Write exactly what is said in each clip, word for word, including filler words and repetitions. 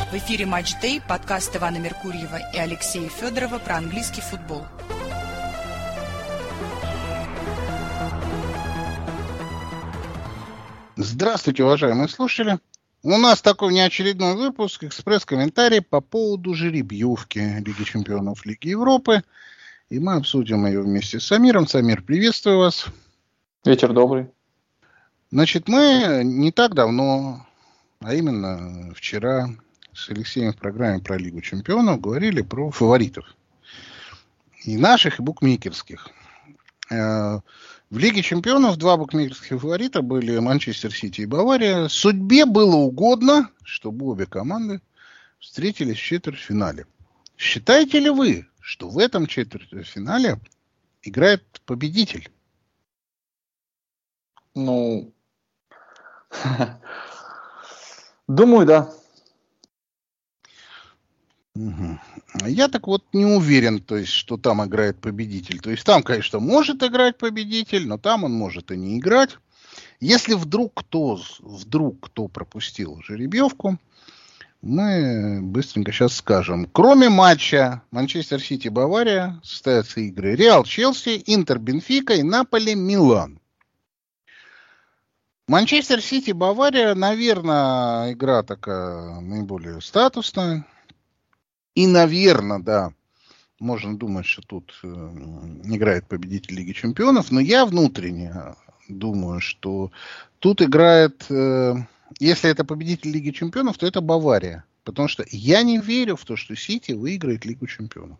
В эфире «Матч Дэй», подкаст Ивана Меркурьева и Алексея Федорова про английский футбол. Здравствуйте, уважаемые слушатели. У нас такой неочередной выпуск, экспресс-комментарий по поводу жеребьевки Лиги чемпионов Лиги Европы. И мы обсудим ее вместе с Самиром. Самир, приветствую вас. Вечер добрый. Значит, мы не так давно, а именно вчера, с Алексеем в программе про Лигу чемпионов говорили про фаворитов. И наших, и букмекерских. В Лиге чемпионов два букмекерских фаворита были Манчестер Сити и Бавария. Судьбе было угодно, чтобы обе команды встретились в четвертьфинале. Считаете ли вы, что в этом четвертьфинале играет победитель? Ну, думаю, да. Угу. Я так вот не уверен, то есть, что там играет победитель. То есть там, конечно, может играть победитель, но там он может и не играть. Если вдруг кто, вдруг кто пропустил жеребьевку, мы быстренько сейчас скажем. Кроме матча Манчестер Сити-Бавария состоятся игры Реал Челси, Интер Бенфика и Наполи Милан. Манчестер Сити-Бавария, наверное, игра такая наиболее статусная. И, наверное, да, можно думать, что тут э, играет победитель Лиги чемпионов, но я внутренне думаю, что тут играет, э, если это победитель Лиги чемпионов, то это Бавария. Потому что я не верю в то, что Сити выиграет Лигу чемпионов.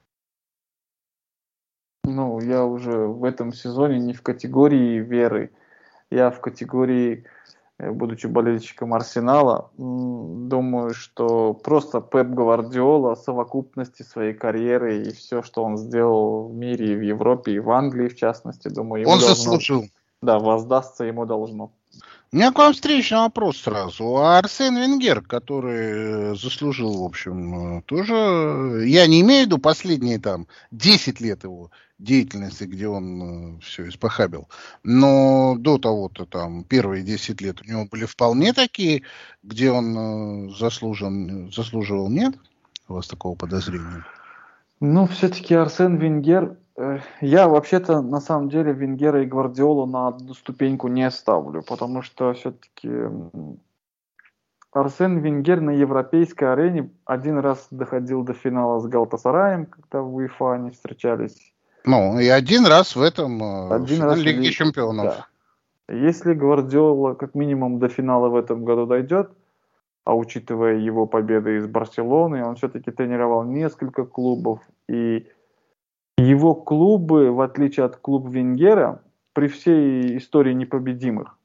Ну, я уже в этом сезоне не в категории веры. Я в категории, будучи болельщиком Арсенала, думаю, что просто Пеп Гвардиола в совокупности своей карьеры и все, что он сделал в мире, и в Европе, и в Англии, в частности, думаю, ему он должно... заслужил. Да, воздастся ему должно. У меня к вам встречный вопрос сразу. А Арсен Венгер, который заслужил, в общем, тоже... Я не имею в виду последние там десять лет его деятельности, где он все испохабил. Но до того-то там первые десять лет у него были вполне такие, где он заслужен, заслуживал, нет? У вас такого подозрения? Ну, все-таки Арсен Венгер... Я вообще-то на самом деле Венгера и Гвардиолу на одну ступеньку не ставлю, потому что все-таки Арсен Венгер на европейской арене один раз доходил до финала с Галтасараем, когда в УЕФА они встречались. Ну, и один раз в этом один раз Лиге ли... чемпионов. Да. Если Гвардиола как минимум до финала в этом году дойдет, а учитывая его победы из Барселоны, он все-таки тренировал несколько клубов, и его клубы, в отличие от клуба Венгера, при всей истории непобедимых,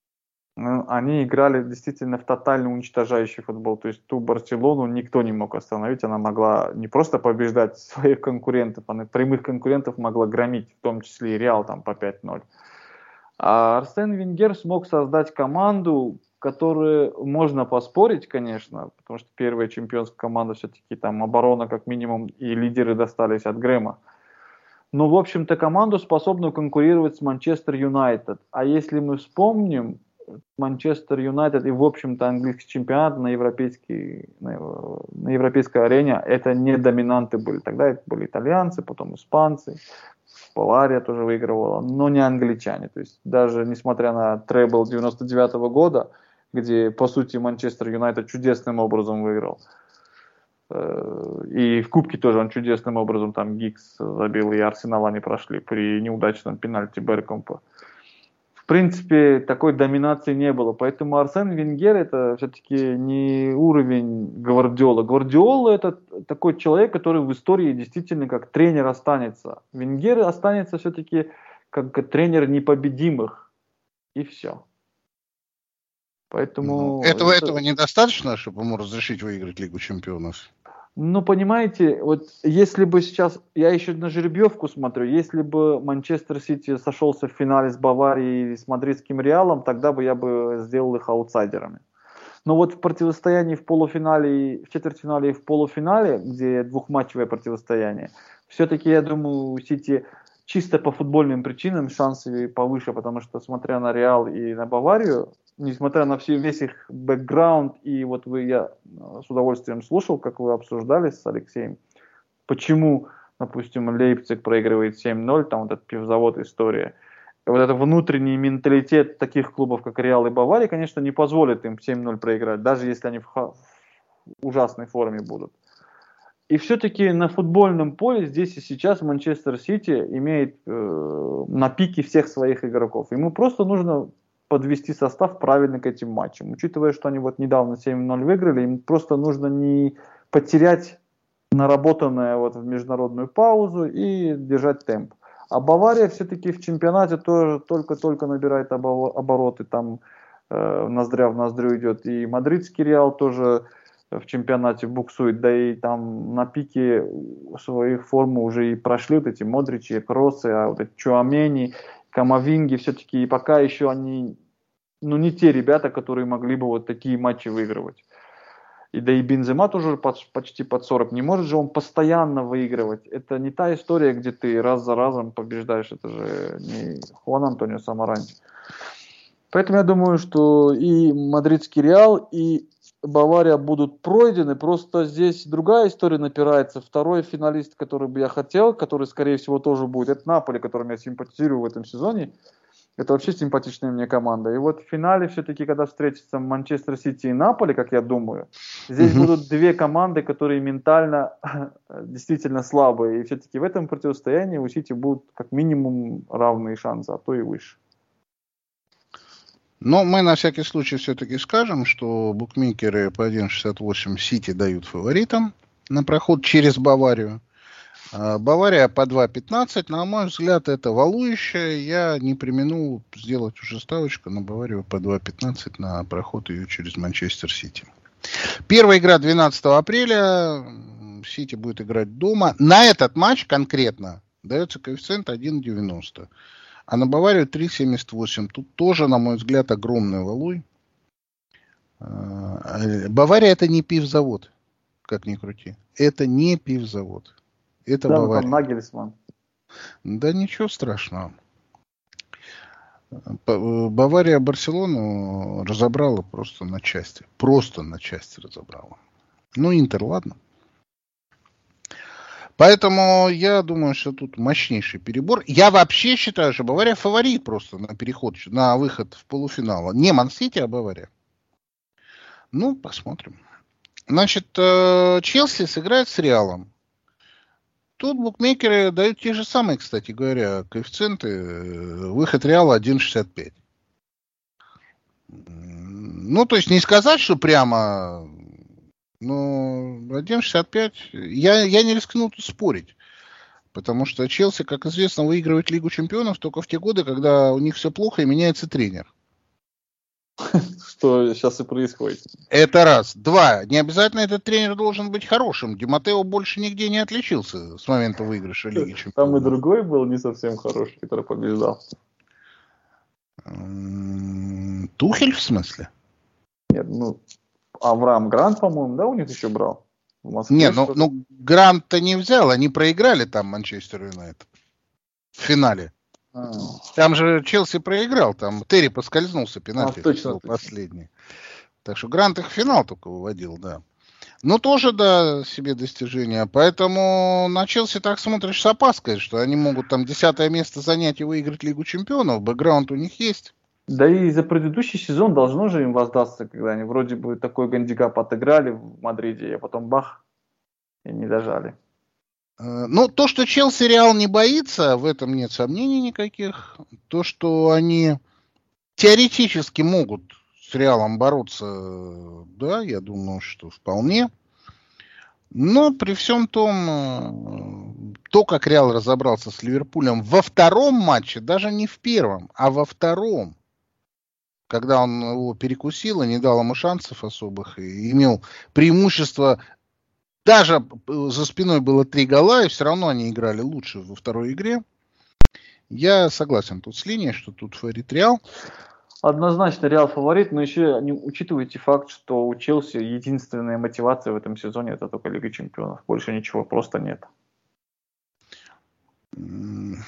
они играли действительно в тотально уничтожающий футбол. То есть ту Барселону никто не мог остановить. Она могла не просто побеждать своих конкурентов, она прямых конкурентов могла громить, в том числе и Реал там по пять ноль. А Арсен Венгер смог создать команду, которую можно поспорить, конечно, потому что первая чемпионская команда все-таки там оборона как минимум и лидеры достались от Грэма. Но, в общем-то, команду, способную конкурировать с Манчестер Юнайтед. А если мы вспомним, Манчестер Юнайтед и, в общем-то, английский чемпионат на, европейский, на, на европейской арене, это не доминанты были. Тогда это были итальянцы, потом испанцы, Бавария тоже выигрывала, но не англичане. То есть даже несмотря на требл девяносто девятого года, где, по сути, Манчестер Юнайтед чудесным образом выиграл, и в Кубке тоже он чудесным образом, там Гиггс забил, и Арсенал они прошли при неудачном пенальти Беркомпа. В принципе, такой доминации не было, поэтому Арсен Венгер это все-таки не уровень Гвардиола. Гвардиола это такой человек, который в истории действительно как тренер останется. Венгер останется все-таки как тренер непобедимых, и все. Поэтому... Этого, это... этого недостаточно, чтобы ему разрешить выиграть Лигу чемпионов? Ну, понимаете, вот если бы сейчас, я еще на жеребьевку смотрю, если бы Манчестер Сити сошелся в финале с Баварией и с мадридским Реалом, тогда бы я бы сделал их аутсайдерами. Но вот в противостоянии в полуфинале, в четвертьфинале и в полуфинале, где двухматчевое противостояние, все-таки, я думаю, у Сити чисто по футбольным причинам шансы повыше, потому что, смотря на Реал и на Баварию, несмотря на все, весь их бэкграунд, и вот вы, я с удовольствием слушал, как вы обсуждали с Алексеем, почему, допустим, Лейпциг проигрывает семь ноль, там вот этот пивзавод история. И вот этот внутренний менталитет таких клубов, как Реал и Бавария, конечно, не позволит им семь ноль проиграть, даже если они в, ха- в ужасной форме будут. И все-таки на футбольном поле здесь и сейчас Манчестер Сити имеет э, на пике всех своих игроков. Ему просто нужно подвести состав правильно к этим матчам. Учитывая, что они вот недавно семь ноль выиграли, им просто нужно не потерять наработанное вот в международную паузу и держать темп. А Бавария все-таки в чемпионате тоже только-только набирает обороты, там э, ноздря в ноздрю идет. И мадридский Реал тоже в чемпионате буксует, да и там на пике своих форм уже и прошли вот эти Модричи, Кроссы, а вот эти Чуамени, Камавинги все-таки, и пока еще они, ну, не те ребята, которые могли бы вот такие матчи выигрывать. И да и Бензема тоже под, почти под сорок. Не может же он постоянно выигрывать. Это не та история, где ты раз за разом побеждаешь. Это же не Хуан Антонио Самаранч. Поэтому я думаю, что и мадридский Реал, и Бавария будут пройдены. Просто здесь другая история напирается. Второй финалист, который бы я хотел, который, скорее всего, тоже будет, это Наполи, которым я симпатизирую в этом сезоне. Это вообще симпатичная мне команда. И вот в финале все-таки, когда встретятся Манчестер Сити и Наполи, как я думаю, здесь угу. будут две команды, которые ментально действительно слабые. И все-таки в этом противостоянии у Сити будут как минимум равные шансы, а то и выше. Но мы на всякий случай все-таки скажем, что букмекеры по один шестьдесят восемь Сити дают фаворитам на проход через Баварию. Бавария по два пятнадцать, на мой взгляд, это валующее. Я не преминул сделать уже ставочку на Баварию по два пятнадцать на проход ее через Манчестер Сити. Первая игра двенадцатого апреля. Сити будет играть дома. На этот матч конкретно дается коэффициент один девяносто. А на Баварию три семьдесят восемь. Тут тоже, на мой взгляд, огромный валуй. Бавария это не пивзавод, как ни крути. Это не пивзавод. Это да, Бавария. Там Нагельсман. Да ничего страшного. Бавария Барселону разобрала просто на части. Просто на части разобрала. Ну, Интер, ладно. Поэтому я думаю, что тут мощнейший перебор. Я вообще считаю, что Бавария фаворит просто на переход, на выход в полуфинал. Не Ман-Сити, а Бавария. Ну, посмотрим. Значит, Челси сыграет с Реалом. Тут букмекеры дают те же самые, кстати говоря, коэффициенты. Выход Реала один шестьдесят пять. Ну, то есть не сказать, что прямо... Но один шестьдесят пять, я, я не рискну тут спорить. Потому что Челси, как известно, выигрывает Лигу Чемпионов только в те годы, когда у них все плохо и меняется тренер. Что сейчас и происходит. Это раз. Два. Не обязательно этот тренер должен быть хорошим. Ди Маттео больше нигде не отличился с момента выигрыша Лиги Чемпионов. Там и другой был не совсем хороший, который побеждал. Тухель в смысле? Нет, ну... Авраам Грант, по-моему, да, у них еще брал? В Москве. Нет, ну, ну Грант-то не взял, они проиграли там Манчестер Юнайтед в финале. А. Там же Челси проиграл, там Терри поскользнулся, пенальти а, точно, был точно. Последний. Так что Грант их в финал только выводил, да. Ну, тоже, да, себе достижение. Поэтому на Челси так смотришь с опаской, что они могут там десятое место занять и выиграть Лигу Чемпионов. Бэкграунд у них есть. Да и за предыдущий сезон должно же им воздастся, когда они вроде бы такой гандикап отыграли в Мадриде, а потом бах, и не дожали. Ну, то, что Челси Реал не боится, в этом нет сомнений никаких. То, что они теоретически могут с Реалом бороться, да, я думаю, что вполне. Но при всем том, то, как Реал разобрался с Ливерпулем во втором матче, даже не в первом, а во втором, когда он его перекусил и не дал ему шансов особых, и имел преимущество, даже за спиной было три гола, и все равно они играли лучше во второй игре. Я согласен тут с линией, что тут фаворит Реал. Однозначно Реал фаворит, но еще не учитывайте факт, что у Челси единственная мотивация в этом сезоне это только Лига Чемпионов. Больше ничего просто нет. Ну,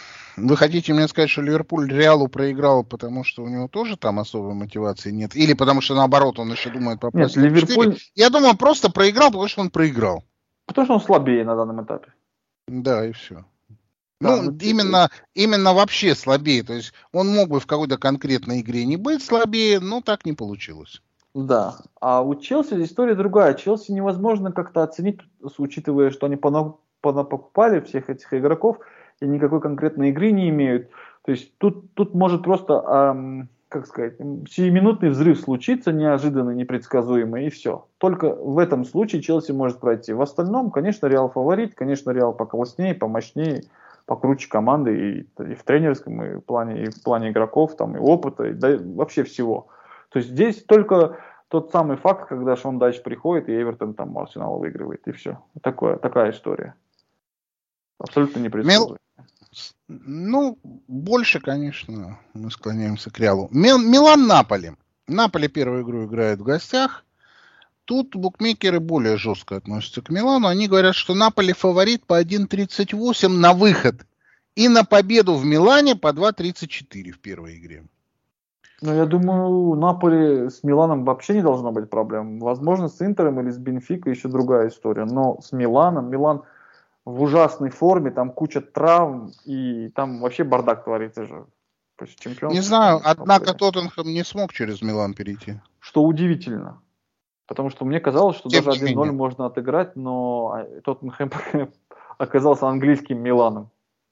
Вы хотите мне сказать, что Ливерпуль Реалу проиграл, потому что у него тоже там особой мотивации нет? Или потому что, наоборот, он еще думает попасть Нет, в топ-четыре? Ливерпуль... Я думаю, он просто проиграл, потому что он проиграл. Потому что он слабее на данном этапе. Да, и все. Да, Ну, ну, именно, именно вообще слабее. То есть он мог бы в какой-то конкретной игре не быть слабее, но так не получилось. Да. А у Челси история другая. Челси невозможно как-то оценить, учитывая, что они понапокупали всех этих игроков и никакой конкретной игры не имеют. То есть тут, тут может просто, эм, как сказать, сиюминутный взрыв случиться, неожиданный, непредсказуемый, и все. Только в этом случае Челси может пройти. В остальном, конечно, Реал фаворит, конечно, Реал покласснее, помощнее, покруче команды и, и в тренерском и в плане, и в плане игроков, там, и опыта, и, да, вообще всего. То есть здесь только тот самый факт, когда Шон Дайч приходит, и Эвертон там Арсенал выигрывает, и все. Такое, такая история. Абсолютно непредсказуемая. Ну, больше, конечно, мы склоняемся к Реалу. Милан-Наполи. Наполи первую игру играет в гостях. Тут букмекеры более жестко относятся к Милану. Они говорят, что Наполи фаворит по один тридцать восемь на выход. И на победу в Милане по два тридцать четыре в первой игре. Ну, я думаю, Наполи с Миланом вообще не должно быть проблем. Возможно, с Интером или с Бенфикой еще другая история. Но с Миланом, Милан в ужасной форме, там куча травм, и там вообще бардак творится же. Не знаю, однако Тоттенхэм не смог через Милан перейти. Что удивительно. Потому что мне казалось, что Тем даже один ноль можно отыграть, но Тоттенхэм оказался английским Миланом.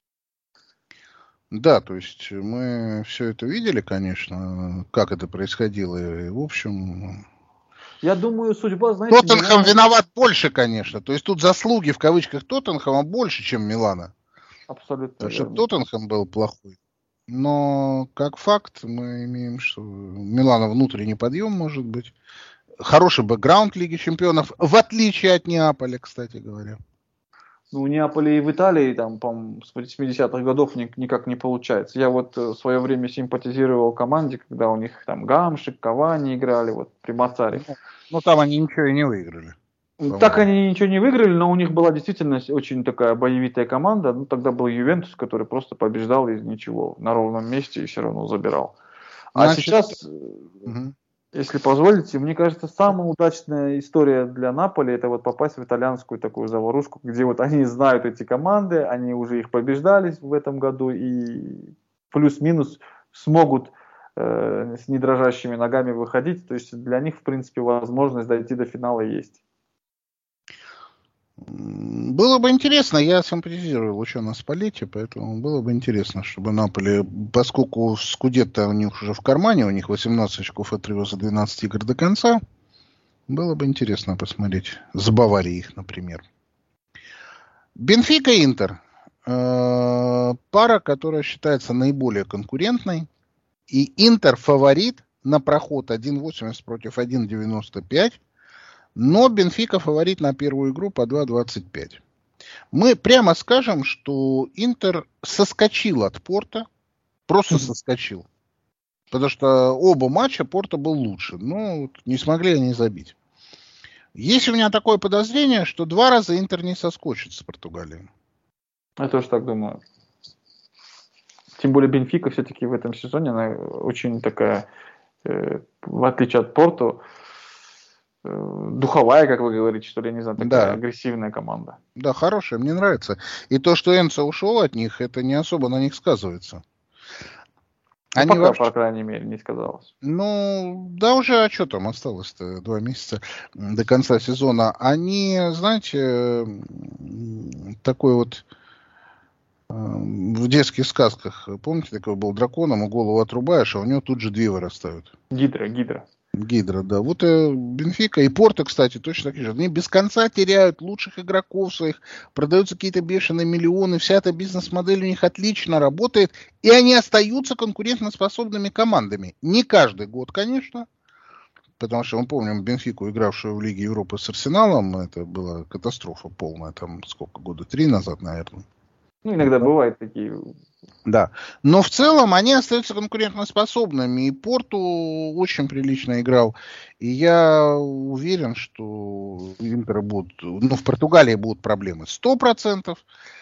Да, то есть мы все это видели, конечно, как это происходило. И, в общем... Я думаю, судьба, знаете... Тоттенхэм Милана... виноват больше, конечно. То есть тут заслуги в кавычках Тоттенхэма больше, чем Милана. Абсолютно. Потому что Тоттенхэм был плохой. Но как факт мы имеем, что у Милана внутренний подъем может быть. Хороший бэкграунд Лиги Чемпионов, в отличие от Неаполя, кстати говоря. Ну, у Неаполя и в Италии, там, по-моему, с восьмидесятых годов никак не получается. Я вот в свое время симпатизировал команде, когда у них там Гамшик, Кавани играли, вот при Мацаре. Ну, там они ничего и не выиграли. По-моему. Так они ничего не выиграли, но у них была действительно очень такая боевитая команда. Ну, тогда был Ювентус, который просто побеждал из ничего на ровном месте и все равно забирал. А Значит... сейчас... Угу. Если позволите, мне кажется, самая удачная история для Наполи — это вот попасть в итальянскую такую заварушку, где вот они знают эти команды, они уже их побеждали в этом году и плюс-минус смогут э, с недрожащими ногами выходить. То есть для них, в принципе, возможность дойти до финала есть. Было бы интересно, я симпатизирую Лучано Спалетти, поэтому было бы интересно, чтобы Наполи, поскольку Скудетто у них уже в кармане, у них восемнадцать очков отрыва за двенадцать игр до конца, было бы интересно посмотреть с Баварией их, например. Бенфика Интер. Э-э- пара, которая считается наиболее конкурентной. И Интер фаворит на проход один восемьдесят против один девяносто пять. Но Бенфика фаворит на первую игру по два двадцать пять. Мы прямо скажем, что Интер соскочил от Порто. Просто соскочил. Потому что оба матча Порто был лучше. Но не смогли они забить. Есть у меня такое подозрение, что два раза Интер не соскочит с Португалией. Я тоже так думаю. Тем более Бенфика все-таки в этом сезоне она очень такая, э, в отличие от Порто, духовая, как вы говорите, что ли, я не знаю, такая да. агрессивная команда. Да, хорошая, мне нравится. И то, что Энцо ушел от них, это не особо на них сказывается. Ну, Они пока, вообще... по крайней мере, не сказалось. Ну, да уже, а что там осталось-то? Два месяца до конца сезона. Они, знаете, такой вот в детских сказках, помните, такой был дракон, ему голову отрубаешь, а у него тут же две вырастают. Гидра, гидра. Гидра, да. Вот и Бенфика и Порто, кстати, точно такие же. Они без конца теряют лучших игроков своих, продаются какие-то бешеные миллионы, вся эта бизнес-модель у них отлично работает, и они остаются конкурентоспособными командами. Не каждый год, конечно, потому что мы помним Бенфику, игравшую в Лиге Европы с Арсеналом, это была катастрофа полная, там сколько, года три назад, наверное. Ну, иногда бывают такие... Да, но в целом они остаются конкурентоспособными, и Порту очень прилично играл, и я уверен, что у Интера будут, ну, в Португалии будут проблемы сто процентов,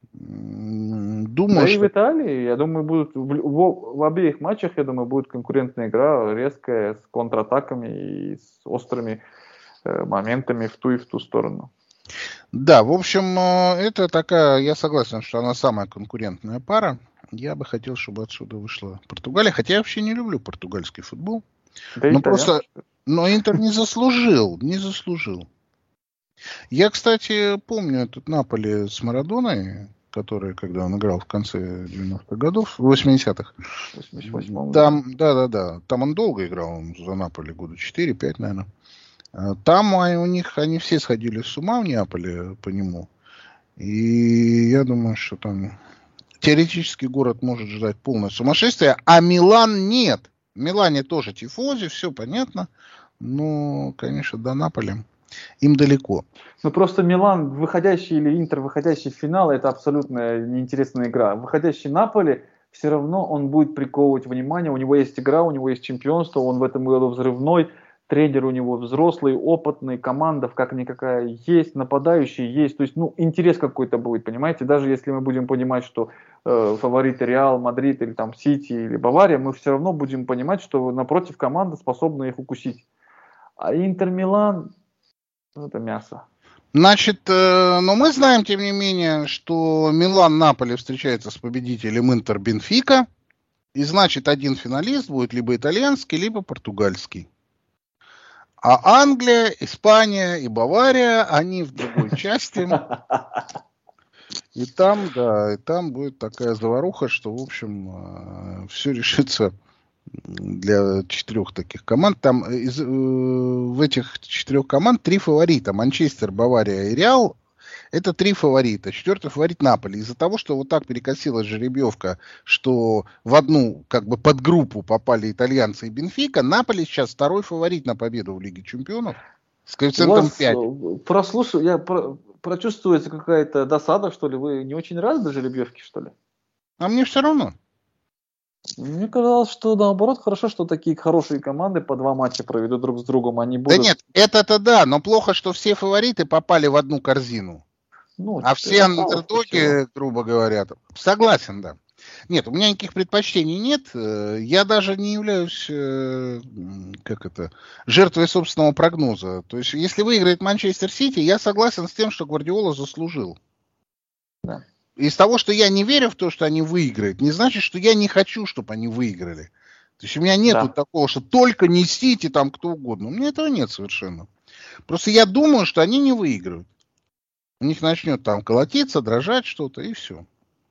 Думаю, да и что... в Италии, я думаю, будут в, в, в обеих матчах, я думаю, будет конкурентная игра, резкая, с контратаками и с острыми э, моментами в ту и в ту сторону. Да, в общем, это такая, я согласен, что она самая конкурентная пара. Я бы хотел, чтобы отсюда вышла Португалия, хотя я вообще не люблю португальский футбол. Да Но итальянцы. просто, но Интер не заслужил, не заслужил. Я, кстати, помню этот Наполи с Марадоной, который, когда он играл в конце девяностых годов, восьмидесятых. восемьдесят восьмом, да. Там, да, да, да, там он долго играл, он за Наполи, года четыре-пять, наверное. Там у них, они все сходили с ума в Неаполе по нему. И я думаю, что там теоретически город может ждать полное сумасшествие, а Милан нет. В Милане тоже тифози, все понятно. Но, конечно, до Наполи им далеко. Ну просто Милан, выходящий или Интер, выходящий в финал, это абсолютно неинтересная игра. Выходящий Наполи, все равно он будет приковывать внимание. У него есть игра, у него есть чемпионство, он в этом году взрывной. Тренер у него взрослый, опытный, команда как-никакая есть, нападающие есть. То есть, ну, интерес какой-то будет, понимаете? Даже если мы будем понимать, что э, фавориты Реал, Мадрид или там Сити или Бавария, мы все равно будем понимать, что напротив команда способна их укусить. А Интер Милан, это мясо. Значит, э, но мы знаем, тем не менее, что Милан-Наполи встречается с победителем Интер-Бенфика. И значит, один финалист будет либо итальянский, либо португальский. А Англия, Испания и Бавария, они в другой части. И там, да, и там будет такая заваруха, что, в общем, все решится для четырех таких команд. Там из, в этих четырех команд три фаворита. Манчестер, Бавария и Реал. Это три фаворита. Четвертый фаворит Наполи. Из-за того, что вот так перекосилась жеребьевка, что в одну как бы подгруппу попали итальянцы и Бенфика, Наполи сейчас второй фаворит на победу в Лиге Чемпионов с коэффициентом пять. Прослушаю, я про, прочувствуется какая-то досада, что ли? Вы не очень рады до жеребьевки, что ли? А мне все равно. Мне казалось, что наоборот хорошо, что такие хорошие команды по два матча проведут друг с другом. Они будут... Да нет, это-то да, но плохо, что все фавориты попали в одну корзину. Ну, а все андердоги, грубо говоря, согласен, да. Нет, у меня никаких предпочтений нет. Я даже не являюсь, как это, жертвой собственного прогноза. То есть, если выиграет Манчестер Сити, я согласен с тем, что Гвардиола заслужил. Да. Из того, что я не верю в то, что они выиграют, не значит, что я не хочу, чтобы они выиграли. То есть у меня нет да. вот такого, что только не Сити, там кто угодно. У меня этого нет совершенно. Просто я думаю, что они не выиграют. У них начнет там колотиться, дрожать что-то, и все.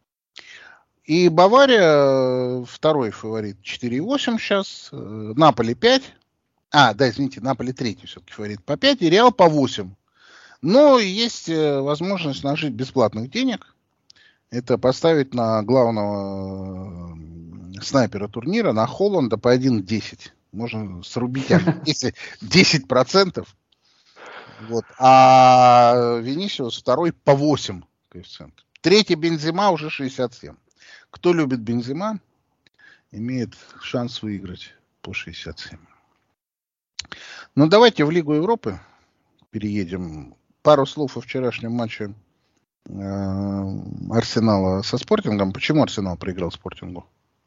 И Бавария второй фаворит четыре восемь сейчас. Наполи пять. А, да, извините, Наполи третий все-таки фаворит по пять. И Реал по восемь. Но есть возможность нажить бесплатных денег. Это поставить на главного снайпера турнира, на Холланда по один десять. Можно срубить десять процентов. Вот. А Винисиус второй по восемь коэффициент. Третий Бензема уже шестьдесят семь. Кто любит Бензема, имеет шанс выиграть по шестьдесят семь. Ну, давайте в Лигу Европы переедем. Пару слов о вчерашнем матче Арсенала со Спортингом. Почему Арсенал проиграл Спортингу?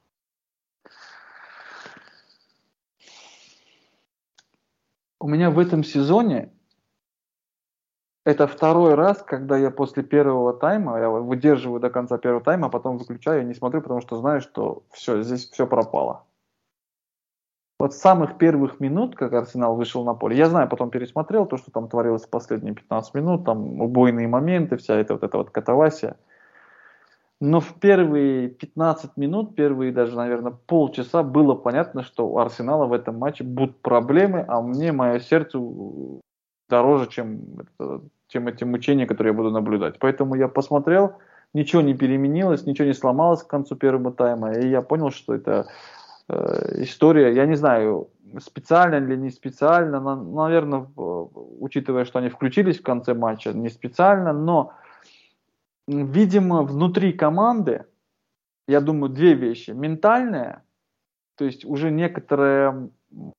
У меня в этом сезоне это второй раз, когда я после первого тайма, я выдерживаю до конца первого тайма, а потом выключаю и не смотрю, потому что знаю, что все, здесь все пропало. Вот с самых первых минут, как Арсенал вышел на поле, я знаю, потом пересмотрел то, что там творилось в последние пятнадцать минут, там убойные моменты, вся эта вот эта вот катавасия. Но в первые пятнадцать минут, первые даже, наверное, полчаса было понятно, что у Арсенала в этом матче будут проблемы, а мне, мое сердце дороже, чем, чем эти мучения, которые я буду наблюдать. Поэтому я посмотрел, ничего не переменилось, ничего не сломалось к концу первого тайма, и я понял, что это история, я не знаю, специально или не специально, но, наверное, учитывая, что они включились в конце матча, не специально, но, видимо, внутри команды, я думаю, две вещи. Ментальная, то есть уже некоторая,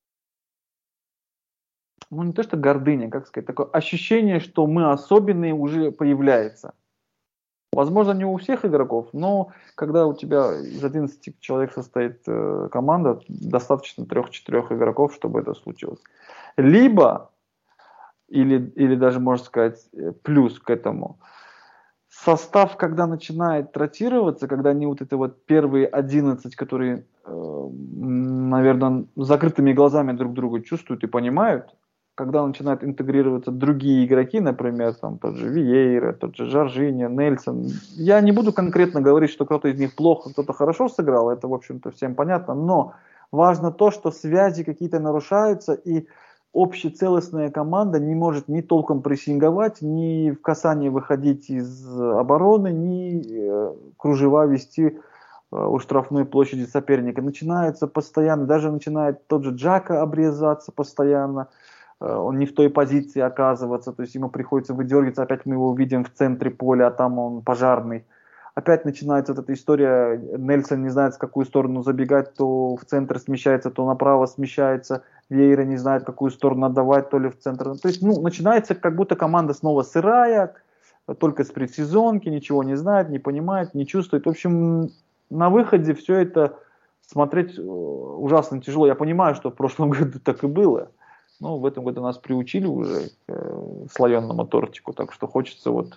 ну не то что гордыня, как сказать, такое ощущение, что мы особенные уже появляется. Возможно, не у всех игроков, но когда у тебя из одиннадцати человек состоит э, команда, достаточно трех-четырех игроков, чтобы это случилось. Либо, или, или даже, можно сказать, плюс к этому, состав, когда начинает ротироваться, когда они вот это вот первые одиннадцать, которые, э, наверное, закрытыми глазами друг друга чувствуют и понимают, когда начинают интегрироваться другие игроки, например, там тот же Виейра, тот же Жоржиньо, Нельсон. Я не буду конкретно говорить, что кто-то из них плохо, кто-то хорошо сыграл, это, в общем-то, всем понятно, но важно то, что связи какие-то нарушаются, и общецелостная команда не может ни толком прессинговать, ни в касание выходить из обороны, ни э, кружева вести э, у штрафной площади соперника. Начинается постоянно, даже начинает тот же Джака обрезаться постоянно, э, он не в той позиции оказываться, то есть ему приходится выдергиваться, опять мы его увидим в центре поля, а там он пожарный. Опять начинается вот эта история, Нельсон не знает, в какую сторону забегать, то в центр смещается, то направо смещается, Вейра не знает, в какую сторону отдавать, то ли в центр. То есть, ну, начинается, как будто команда снова сырая, только с предсезонки, ничего не знает, не понимает, не чувствует. В общем, на выходе все это смотреть ужасно тяжело. Я понимаю, что в прошлом году так и было, но в этом году нас приучили уже к слоеному тортику, так что хочется вот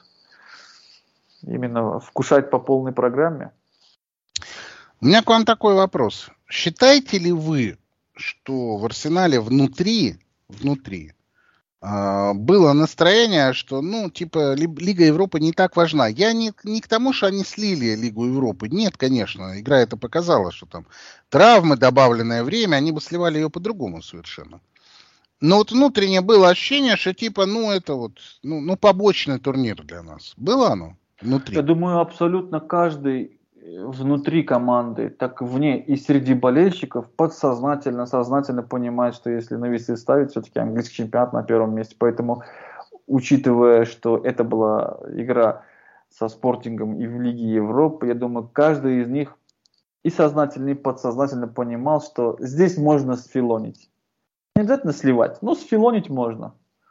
именно вкушать по полной программе. У меня к вам такой вопрос. Считаете ли вы, что в Арсенале внутри, внутри э, было настроение, что, ну, типа, Лига Европы не так важна? Я не, не к тому, что они слили Лигу Европы. Нет, конечно, игра это показала, что там травмы, добавленное время, они бы сливали ее по-другому совершенно. Но вот внутреннее было ощущение, что, типа, ну, это вот, ну, ну побочный турнир для нас. Было оно? Внутри. Я думаю, абсолютно каждый внутри команды, так и вне, и среди болельщиков подсознательно, сознательно понимает, что если на весы ставить, все-таки английский чемпионат на первом месте. Поэтому, учитывая, что это была игра со Спортингом и в Лиге Европы, я думаю, каждый из них и сознательно, и подсознательно понимал, что здесь можно сфилонить. Не обязательно сливать, но сфилонить можно.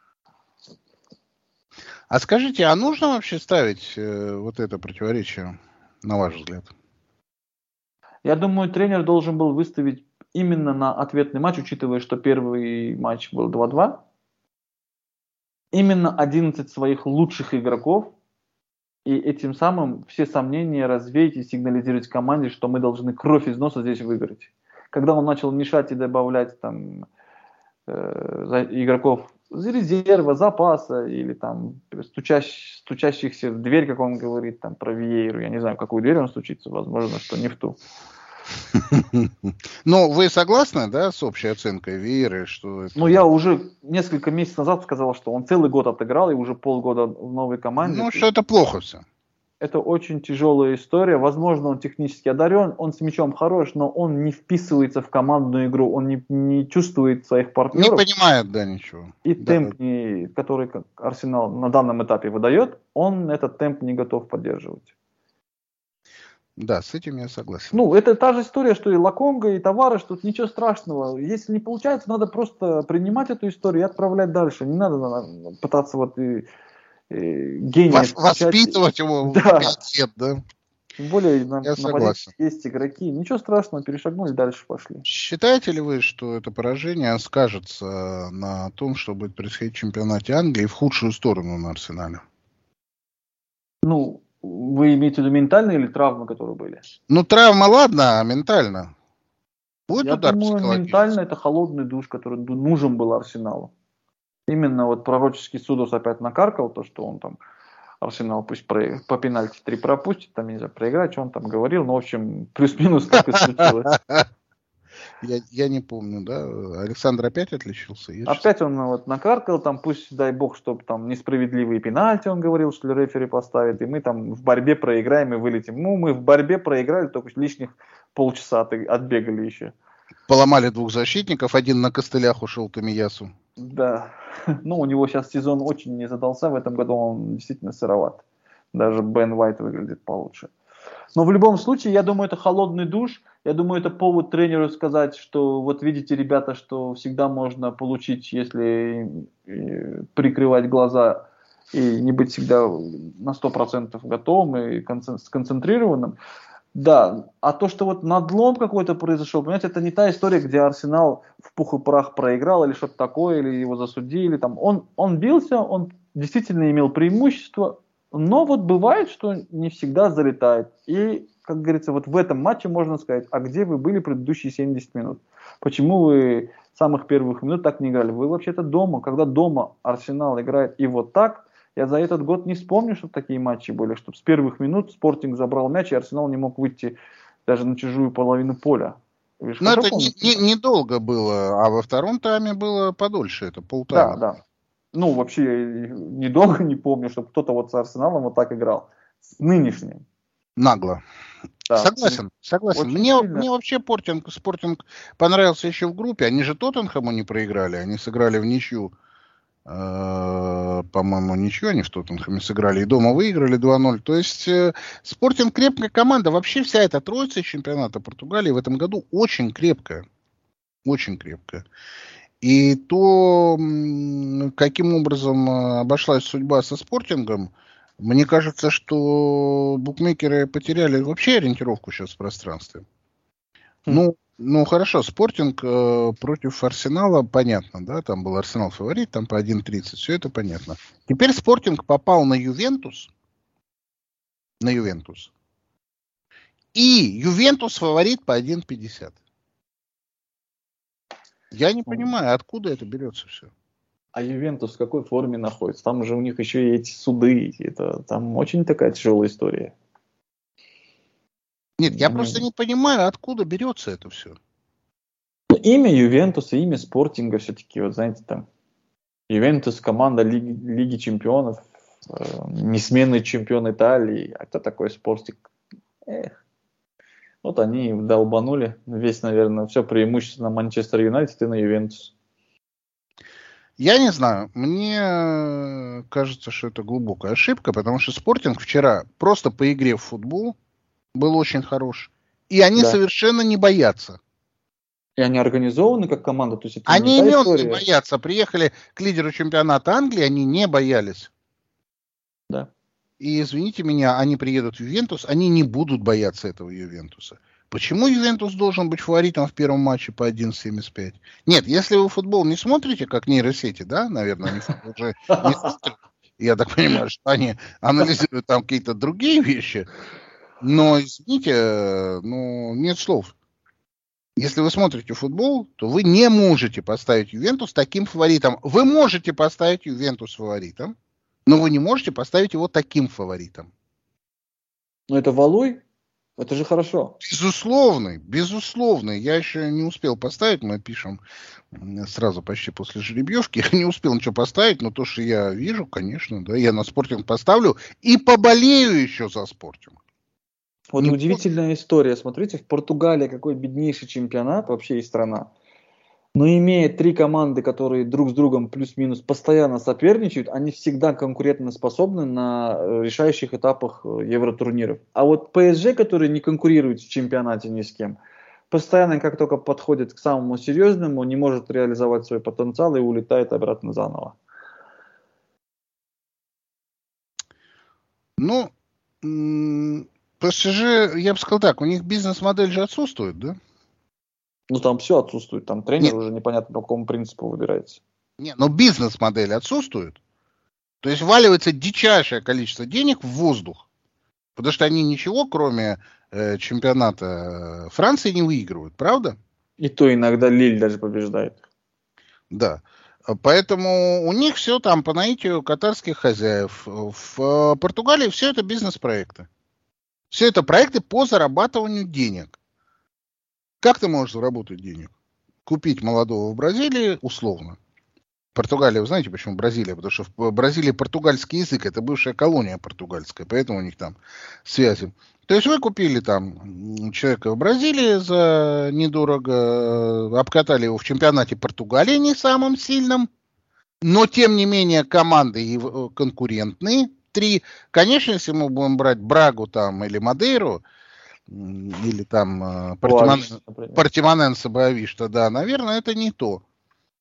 А скажите, а нужно вообще ставить э, вот это противоречие, на ваш взгляд? Я думаю, тренер должен был выставить именно на ответный матч, учитывая, что первый матч был два-два, именно одиннадцать своих лучших игроков, и этим самым все сомнения развеять и сигнализировать команде, что мы должны кровь из носа здесь выиграть. Когда он начал мешать и добавлять там э, игроков из резерва, запаса или там стучащ, стучащихся в дверь, как он говорит, там про Виейру. Я не знаю, в какую дверь он стучится, возможно, что не в ту. Ну, вы согласны, да, с общей оценкой Виейры, что это... Ну, я уже несколько месяцев назад сказал, что он целый год отыграл и уже полгода в новой команде. Ну, что это плохо все. Это очень тяжелая история. Возможно, он технически одарен, он с мячом хорош, но он не вписывается в командную игру, он не, не чувствует своих партнеров. Не понимает, да, ничего. И да. темп, не, который Арсенал на данном этапе выдает, он этот темп не готов поддерживать. Да, с этим я согласен. Ну, это та же история, что и Лаконга, и Тавареш, тут ничего страшного. Если не получается, надо просто принимать эту историю и отправлять дальше. Не надо, надо пытаться вот и... гений Вос, воспитывать его да. пять лет, да? Тем более на, Я на позиции есть игроки. Ничего страшного, перешагнули, дальше пошли. Считаете ли вы, что это поражение скажется на том, что будет происходить в чемпионате Англии в худшую сторону на Арсенале? Ну, вы имеете в виду ментальные или травмы, которые были? Ну, травма, ладно, а ментально? Будет Я удар думаю, ментально это холодный душ, который нужен был Арсеналу. Именно вот пророческий Судос опять накаркал, то, что он там, Арсенал пусть про, по пенальти три пропустит, там нельзя проиграть, что он там говорил, но, в общем, плюс-минус так и случилось. Я, я не помню, да? Александр опять отличился? Я опять он вот накаркал, там, пусть, дай бог, чтобы там несправедливые пенальти, он говорил, что рефери поставит, и мы там в борьбе проиграем и вылетим. Ну, мы в борьбе проиграли, только лишних полчаса отбегали еще. Поломали двух защитников, один на костылях ушел Томиясу. Да, ну у него сейчас сезон очень не задался, в этом году он действительно сыроват. Даже Бен Уайт выглядит получше. Но в любом случае, я думаю, это холодный душ. Я думаю, это повод тренеру сказать, что вот видите, ребята, что всегда можно получить, если прикрывать глаза и не быть всегда на сто процентов готовым и сконцентрированным. Да, а то, что вот надлом какой-то произошел, понимаете, это не та история, где Арсенал в пух и прах проиграл или что-то такое, или его засудили. Там. Он, он бился, он действительно имел преимущество, но вот бывает, что не всегда залетает. И, как говорится, вот в этом матче можно сказать, а где вы были предыдущие семьдесят минут? Почему вы с самых первых минут так не играли? Вы вообще-то дома, когда дома Арсенал играет и вот так, я за этот год не вспомню, чтобы такие матчи были, чтобы с первых минут Спортинг забрал мяч, и Арсенал не мог выйти даже на чужую половину поля. Но это недолго не, не было, а во втором тайме было подольше, это полтайма. Да, да. Ну, вообще, я недолго не помню, чтобы кто-то вот с Арсеналом вот так играл. С нынешним. Нагло. Да, согласен, согласен. Мне, мне вообще Спортинг, Спортинг понравился еще в группе. Они же Тоттенхэму не проиграли, они сыграли в ничью. По-моему, ничего они в Тоттенхэме сыграли и дома выиграли два ноль. То есть Спортинг крепкая команда. Вообще вся эта троица чемпионата Португалии в этом году очень крепкая. Очень крепкая. И то, каким образом обошлась судьба со Спортингом, мне кажется, что букмекеры потеряли вообще ориентировку сейчас в пространстве. Mm. Ну, Ну, хорошо, Спортинг э, против Арсенала, понятно, да, там был Арсенал фаворит, там по один тридцать, все это понятно. Теперь Спортинг попал на Ювентус, на Ювентус, и Ювентус фаворит по один пятьдесят. Я не понимаю, откуда это берется все. А Ювентус в какой форме находится? Там же у них еще и эти суды, это, там очень такая тяжелая история. Нет, я mm. просто не понимаю, откуда берется это все. Имя Ювентуса, имя Спортинга все-таки, вот знаете, там Ювентус, команда Лиги, Лиги Чемпионов, э, несменный чемпион Италии. А кто такой Спортинг? Эх. Вот они долбанули весь, наверное, все преимущество на Манчестер Юнайтед и на Ювентус. Я не знаю, мне кажется, что это глубокая ошибка, потому что Спортинг вчера просто по игре в футбол был очень хорош. И они да. совершенно не боятся. И они организованы как команда. То есть это они не, не боятся. Приехали к лидеру чемпионата Англии, они не боялись. Да. И, извините меня, они приедут в Ювентус, они не будут бояться этого Ювентуса. Почему Ювентус должен быть фаворитом в первом матче по один семьдесят пять? Нет, если вы футбол не смотрите, как нейросети, да, наверное, они футбол уже не смотрят. Я так понимаю, что они анализируют там какие-то другие вещи. Но, извините, ну, нет слов. Если вы смотрите футбол, то вы не можете поставить Ювентус таким фаворитом. Вы можете поставить Ювентус фаворитом, но вы не можете поставить его таким фаворитом. Но это валуй, это же хорошо. Безусловно, безусловно. Я еще не успел поставить, мы пишем сразу почти после жеребьевки. Я не успел ничего поставить, но то, что я вижу, конечно, да, я на Спортинг поставлю и поболею еще за Спортинг. Вот не удивительная буду. История. Смотрите, в Португалии какой беднейший чемпионат вообще и страна. Но имея три команды, которые друг с другом плюс-минус постоянно соперничают, они всегда конкурентоспособны на решающих этапах евротурниров. А вот ПСЖ, который не конкурирует в чемпионате ни с кем, постоянно, как только подходит к самому серьезному, не может реализовать свой потенциал и улетает обратно заново. Ну, м- ПСЖ, я бы сказал так, у них бизнес-модель же отсутствует, да? Ну, там все отсутствует, там тренер Нет. уже непонятно по какому принципу выбирается. Нет, но бизнес-модель отсутствует. То есть валивается дичайшее количество денег в воздух. Потому что они ничего, кроме э, чемпионата Франции, не выигрывают, правда? И то иногда Лиль даже побеждает. Да. Поэтому у них все там по наитию катарских хозяев. В Португалии все это бизнес-проекты. Все это проекты по зарабатыванию денег. Как ты можешь заработать денег? Купить молодого в Бразилии условно. Португалия, вы знаете, почему Бразилия? Потому что в Бразилии португальский язык, это бывшая колония португальская, поэтому у них там связи. То есть вы купили там человека в Бразилии за недорого, обкатали его в чемпионате Португалии не самым сильным, но тем не менее команды конкурентные. Три, конечно, если мы будем брать Брагу там или Мадейру, или там Портимоненсе Боавишта, да, наверное, это не то.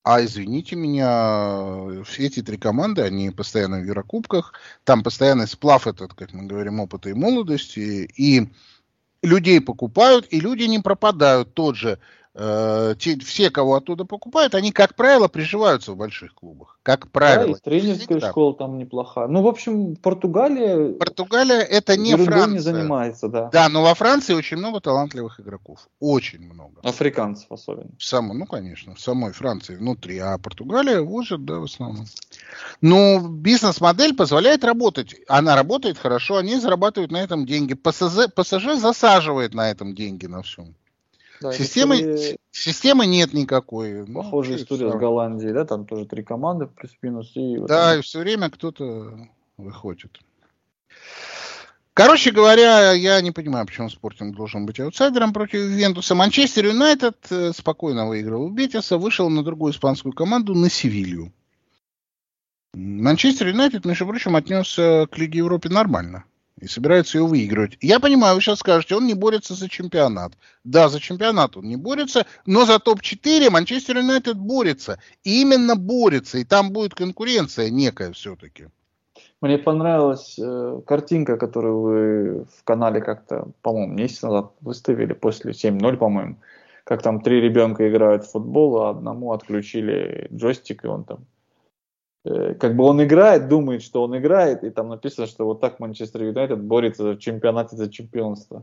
А извините меня, все эти три команды, они постоянно в Еврокубках, там постоянный сплав этот, как мы говорим, опыта и молодости, и людей покупают, и люди не пропадают. Тот же, э, те, все, кого оттуда покупают, они, как правило, приживаются в больших клубах. Как правило. Да, и тренерская всегда. школа там неплохая. Ну, в общем, Португалия... Португалия это не Франция. не занимается, да. Да, но во Франции очень много талантливых игроков. Очень много. Африканцев особенно. В само, ну, конечно, в самой Франции внутри. А Португалия возит, да, в основном. Но бизнес-модель позволяет работать. Она работает хорошо, они зарабатывают на этом деньги. ПСЖ, ПСЖ засаживает на этом деньги на всем. Да, системы, история... системы нет никакой. Похожая ну, история с Голландией, да, там тоже три команды плюс-минус. И да, и все время кто-то выходит. Короче говоря, я не понимаю, почему Спортинг должен быть аутсайдером против Ювентуса. Манчестер Юнайтед спокойно выиграл у Бетиса, вышел на другую испанскую команду, на Севилью. Манчестер Юнайтед, между прочим, отнесся к Лиге Европы нормально и собирается ее выигрывать. Я понимаю, вы сейчас скажете, он не борется за чемпионат. Да, за чемпионат он не борется, но за топ четыре Манчестер Юнайтед борется. И именно борется, и там будет конкуренция некая все-таки. Мне понравилась э, картинка, которую вы в канале как-то, по-моему, месяц назад выставили, после семь ноль, по-моему. Как там три ребенка играют в футбол, а одному отключили джойстик, и он там... Э, как бы он играет, думает, что он играет, и там написано, что вот так Манчестер Юнайтед борется в чемпионате за чемпионство.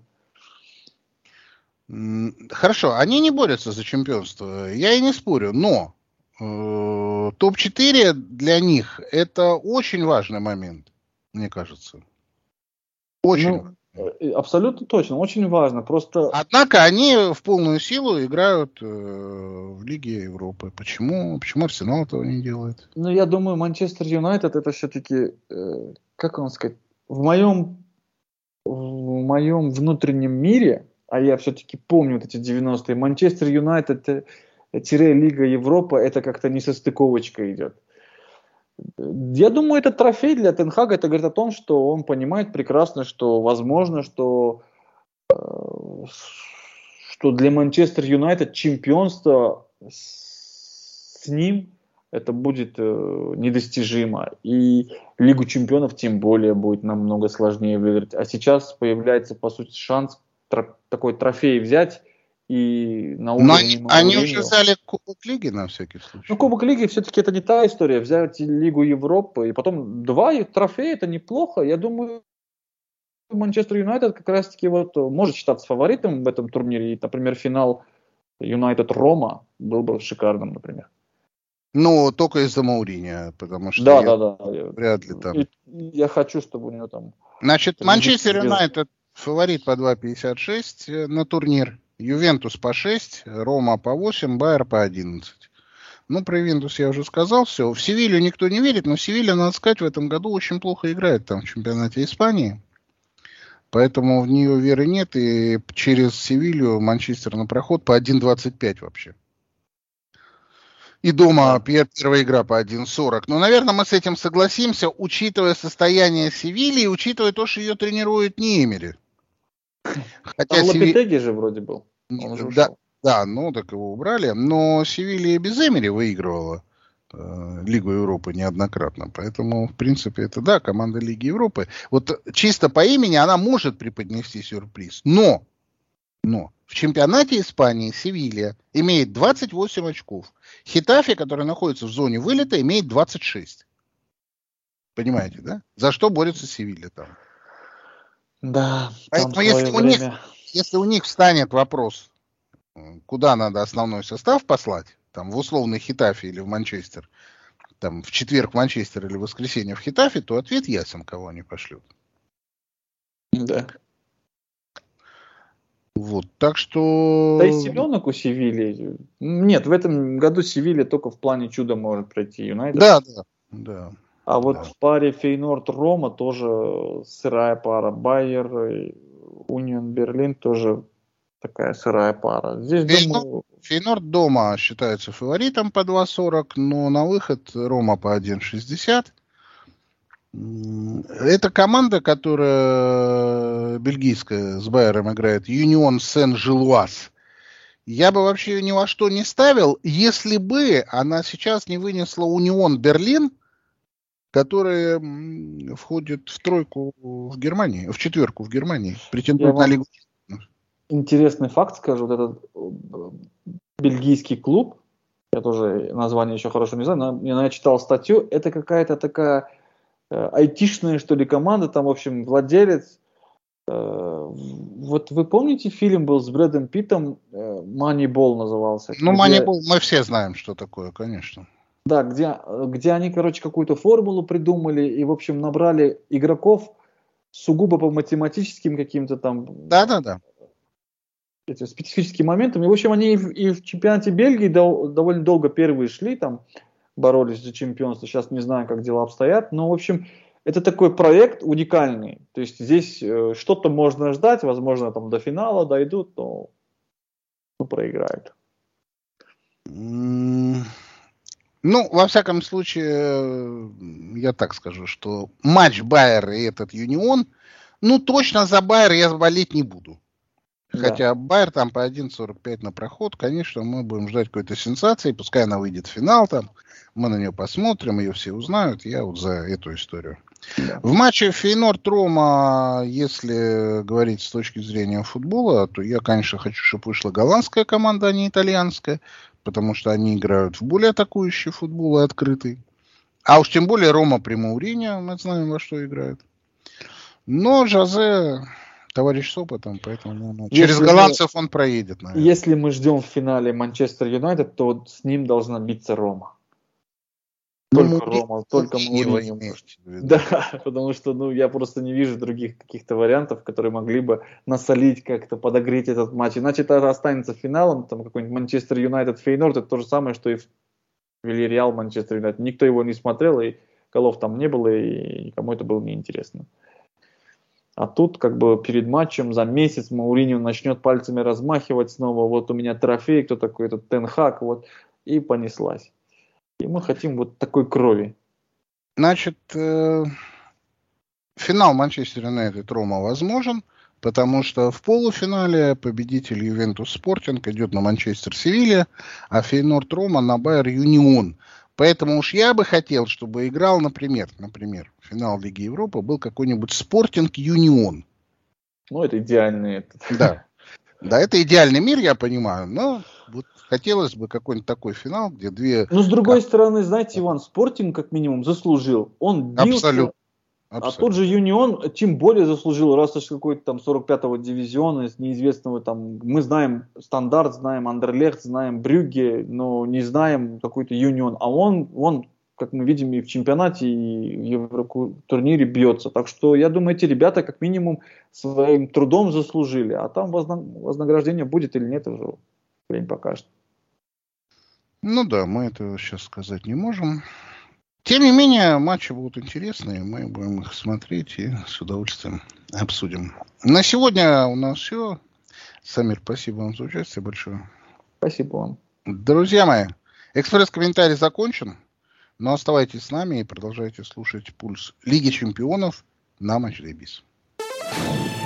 Хорошо, они не борются за чемпионство, я и не спорю, но... топ четыре для них это очень важный момент, мне кажется. Очень. Ну, абсолютно точно, очень важно. Просто... Однако они в полную силу играют э, в Лиге Европы. Почему? Почему Арсенал этого не делает? Ну, я думаю, Манчестер Юнайтед это все-таки, э, как вам сказать, в моем, в моем внутреннем мире, а я все-таки помню вот эти девяностые, Манчестер Юнайтед... Лига Европы, это как-то не состыковочка идет. Я думаю, это трофей для Тен Хага. Это говорит о том, что он понимает прекрасно, что возможно, что, что для Манчестер Юнайтед чемпионство с ним это будет недостижимо. И Лигу чемпионов тем более будет намного сложнее выиграть. А сейчас появляется, по сути, шанс тр- такой трофей взять. И на уровне, Но они, они уже взяли Кубок Лиги на всякий случай. Ну, Кубок Лиги все-таки это не та история. Взять Лигу Европы и потом два трофея, это неплохо. Я думаю, Манчестер Юнайтед как раз-таки вот может считаться фаворитом в этом турнире. И, например, финал Юнайтед-Рома был бы шикарным, например. Ну, только из-за Мауриньо, потому что да, я да, да. вряд ли там. И я хочу, чтобы у него там... Значит, Манчестер Юнайтед фаворит по два пятьдесят шесть на турнир. Ювентус по шесть, Рома по восемь, Байер по одиннадцать. Ну, про Ювентус я уже сказал, все. В Севилью никто не верит, но Севилья, надо сказать, в этом году очень плохо играет там в чемпионате Испании. Поэтому в нее веры нет, и через Севилью Манчестер на проход по один двадцать пять вообще. И дома первая игра по один сорок. Но, наверное, мы с этим согласимся, учитывая состояние Севильи и учитывая то, что ее тренирует не Эмери. Хотя Там Севи... Лопетеги же вроде был. Он да, да, ну так его убрали. Но Севилья без Эмери выигрывала э, Лигу Европы неоднократно. Поэтому, в принципе, это да, команда Лиги Европы. Вот чисто по имени она может преподнести сюрприз. Но, но в чемпионате Испании Севилья имеет двадцать восемь очков. Хетафе, который находится в зоне вылета, имеет двадцать шесть. Понимаете, да? За что борется Севилья там? Да, поэтому если у, них, если у них встанет вопрос, куда надо основной состав послать, там в условный Хетафе или в Манчестер, там в четверг в Манчестер или в воскресенье в Хетафе, то ответ ясен, кого они пошлют. Да. Вот, так что... Да и силенок у Севильи. Нет, в этом году Севилья только в плане чуда может пройти Юнайтед. Да, да, да. А вот да. в паре Фейнорд-Рома тоже сырая пара. Байер и Унион Берлин тоже такая сырая пара. Здесь, Фейнорд, думаю... Фейнорд дома считается фаворитом по два сорок, но на выход Рома по один шестьдесят. Это команда, которая бельгийская с Байером играет, Юнион Сен-Жилуаз. Я бы вообще ни во что не ставил, если бы она сейчас не вынесла Унион Берлин, который входит в тройку в Германии, в четверку в Германии, претендует на Лигу. Интересный факт скажу, вот этот бельгийский клуб, я тоже название еще хорошо не знаю, но я читал статью, это какая-то такая э, айтишная, что ли, команда, там, в общем, владелец. Э, вот вы помните, фильм был с Брэдом Питтом, э, Moneyball назывался? Ну, где... Moneyball, мы все знаем, что такое, конечно. Да, где, где они, короче, какую-то формулу придумали и, в общем, набрали игроков сугубо по математическим каким-то там... Да-да-да. Этим специфическим моментом. И, в общем, они и в, и в чемпионате Бельгии дов, довольно долго первые шли, там, боролись за чемпионство. Сейчас не знаю, как дела обстоят. Но, в общем, это такой проект уникальный. То есть здесь э, что-то можно ждать. Возможно, там до финала дойдут, но ну, проиграют. Ну, во всяком случае, я так скажу, что матч Байер и этот Юнион, ну, точно за Байер я болеть не буду. Хотя да. Байер там по один сорок пять на проход, конечно, мы будем ждать какой-то сенсации, пускай она выйдет в финал там, мы на нее посмотрим, ее все узнают, я вот за эту историю. Да. В матче Фейнорд-Рома, если говорить с точки зрения футбола, то я, конечно, хочу, чтобы вышла голландская команда, а не итальянская, потому что они играют в более атакующий футбол и открытый. А уж тем более Рома при Мауриньо, мы знаем, во что играет. Но Жозе... товарищ с опытом, поэтому ну, через голландцев мы, он проедет. Наверное. Если мы ждем в финале Манчестер Юнайтед, то с ним должна биться Рома. Только ну, Рома, только Мауриньо. Да, потому что ну, я просто не вижу других каких-то вариантов, которые могли бы насолить, как-то подогреть этот матч. Иначе это останется финалом, там какой-нибудь Манчестер Юнайтед Фейнорд, это то же самое, что и в Вильярреал Манчестер Юнайтед. Никто его не смотрел, и голов там не было, и никому это было неинтересно. А тут как бы перед матчем за месяц Мауриньо начнет пальцами размахивать снова. Вот у меня трофей, кто такой этот Тен Хаг, вот, и понеслась. И мы хотим вот такой крови. Значит, э, финал Манчестер Юнайтед Рома возможен, потому что в полуфинале победитель Ювентус Спортинг идет на Манчестер Севилья, а Фейнорд Рома на Байер Юнион. Поэтому уж я бы хотел, чтобы играл, например, например, финал Лиги Европы был какой-нибудь Спортинг Юнион. Ну, это идеальный. Да. Да, это идеальный мир, я понимаю, но вот хотелось бы какой-нибудь такой финал, где две... Ну, с другой как... стороны, знаете, Иван, Спортинг как минимум заслужил. Он бился... Абсолютно. А тот же Юнион тем более заслужил, раз уж какой-то там сорок пятого дивизиона, из неизвестного там, мы знаем Стандарт, знаем Андерлехт, знаем Брюгге, но не знаем какой-то Юнион. А он, он, как мы видим, и в чемпионате, и в Евротурнире бьется. Так что я думаю, эти ребята как минимум своим трудом заслужили. А там вознаграждение будет или нет, уже время покажет. Ну да, мы этого сейчас сказать не можем. Тем не менее, матчи будут интересные, мы будем их смотреть и с удовольствием обсудим. На сегодня у нас все. Самир, спасибо вам за участие большое. Спасибо вам. Друзья мои, экспресс-комментарий закончен, но оставайтесь с нами и продолжайте слушать «Пульс Лиги Чемпионов» на Матч Day Biz.